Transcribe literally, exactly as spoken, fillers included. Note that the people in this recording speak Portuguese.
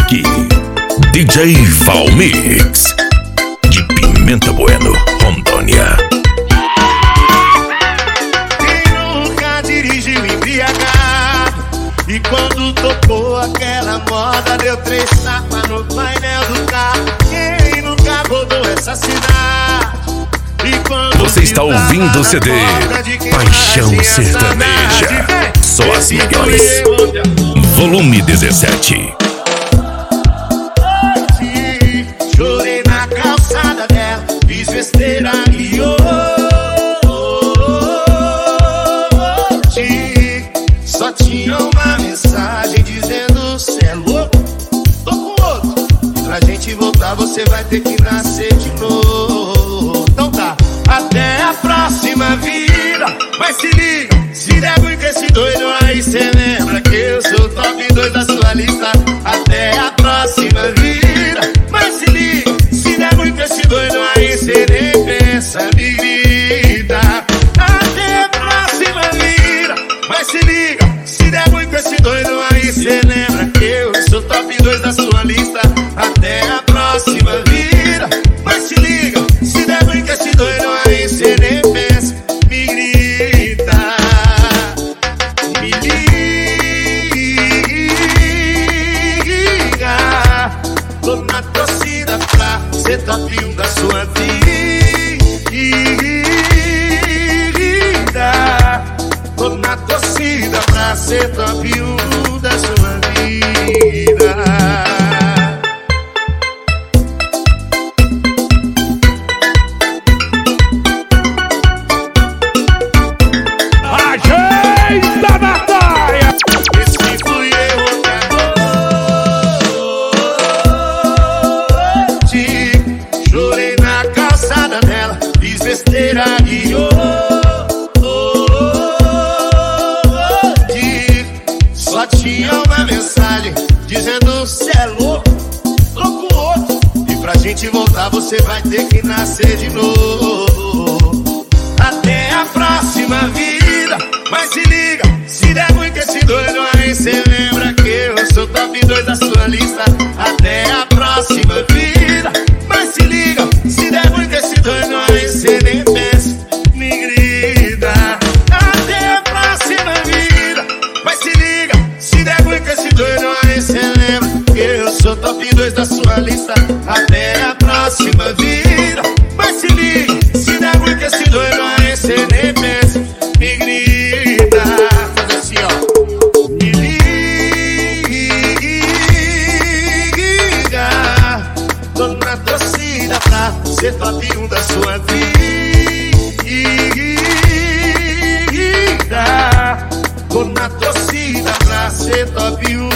aqui, D J Valmix, de Pimenta Bueno, Rondônia. Quem nunca dirigiu embriagado e quando tocou aquela moda deu três tapas no painel do carro? Quem nunca rodou essa cidade? Você está ouvindo o C D Paixão Sertaneja, só as melhores. Volume dezessete. Chorei na calçada dela, fiz besteira e hoje só tinha uma mensagem dizendo: cê é louco, tô com outro, e pra gente voltar você vai ter que nascer de novo. Então tá, até a próxima vida. Mas se liga, se der ruim com esse doido aí, cê lembra que eu sou top dois da sua lista. Até a próxima vida. Mas se liga, se der ruim com esse doido aí, cê nem pensa, me grita. Até a próxima vida. Mas se liga, se der ruim com esse doido aí, cê lembra que eu sou top dois da sua lista. Até a próxima vida. Mas se liga, se der ruim com esse doido aí, cê nem pensa, me grita. Me liga, tô na torcida pra ser top um da sua vida. Tô na torcida pra ser top um da sua vida. Besteira e hoje só tinha uma mensagem dizendo: cê é louco, tô com outro, e pra gente voltar você vai ter que nascer de novo. Até a próxima vida. Mas se liga, se der ruim com esse doido aí, cê lembra que eu sou top dois da sua lista. Até a próxima vida. Mas se liga, se der ruim com esse doido aí, cê nem pensa, me grita. Até a próxima vida. Mas se liga, se der ruim com esse doido aí, cê lembra que eu sou top dois da sua lista. Até a próxima vida. Mas se liga, se der ruim com esse doido aí, cê nem pensa, me grita. Faz assim, ó. Me liga, tô na torcida pra ser top um da sua vida. Tô na torcida pra ser top um